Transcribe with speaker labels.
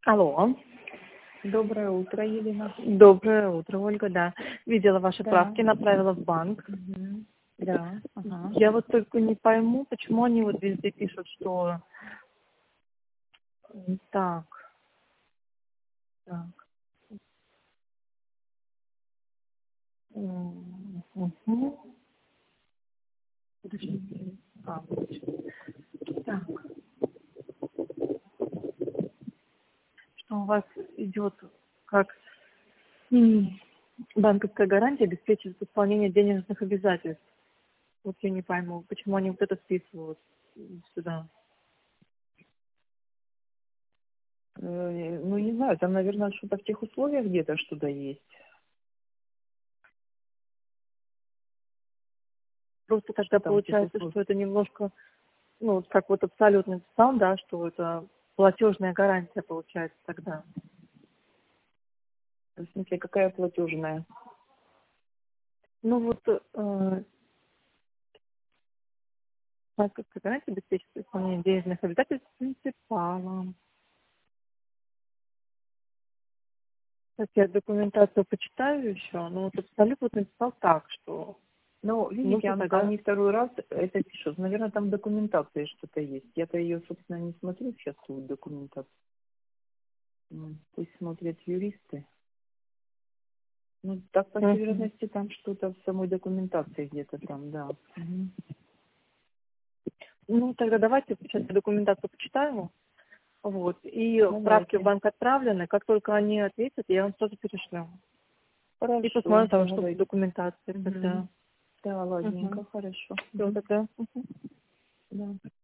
Speaker 1: Алло.
Speaker 2: Доброе утро, Елена.
Speaker 1: Доброе утро, Ольга, да. Видела ваши
Speaker 2: Да.
Speaker 1: правки, направила в банк.
Speaker 2: Да. Ага.
Speaker 1: Я вот только не пойму, почему они вот везде пишут, что... Так, так. Мгм. Подождите. Так. Что у вас идет как банковская гарантия обеспечивает исполнение денежных обязательств. Вот я не пойму, почему они вот это списывают сюда.
Speaker 2: Ну, не знаю, там, наверное, что-то в тех условиях где-то что-то есть.
Speaker 1: Просто
Speaker 2: Что
Speaker 1: тогда
Speaker 2: там в тех
Speaker 1: получается,
Speaker 2: условиях?
Speaker 1: что это немножко, ну, вот как вот абсолютно сам, да, что это платежная гарантия получается тогда.
Speaker 2: В смысле, какая платежная?
Speaker 1: Ну вот, банковская гарантия обеспечивает исполнение денежных обязательств принципалом. Сейчас я документацию почитаю еще, но вот абсолютно вот написал так, что
Speaker 2: Ну, видите,
Speaker 1: нужно тогда...
Speaker 2: они второй раз это пишут. Наверное, там в документации что-то есть. Я-то ее, собственно, не смотрю сейчас, ту документацию. Пусть смотрят юристы. Ну, так, по всей
Speaker 1: Мгм.
Speaker 2: вероятности, там что-то в самой документации где-то там, да.
Speaker 1: Ну, тогда давайте сейчас я документацию почитаю. Вот. И справки в
Speaker 2: Давайте.
Speaker 1: банк отправлены. Как только они ответят, я вам сразу перешлю. И
Speaker 2: Хорошо,
Speaker 1: посмотрим там, что в
Speaker 2: давайте.
Speaker 1: документации тогда.
Speaker 2: Да, ладненько,
Speaker 1: Угу.
Speaker 2: хорошо.
Speaker 1: Все тогда. Мгм.
Speaker 2: Да.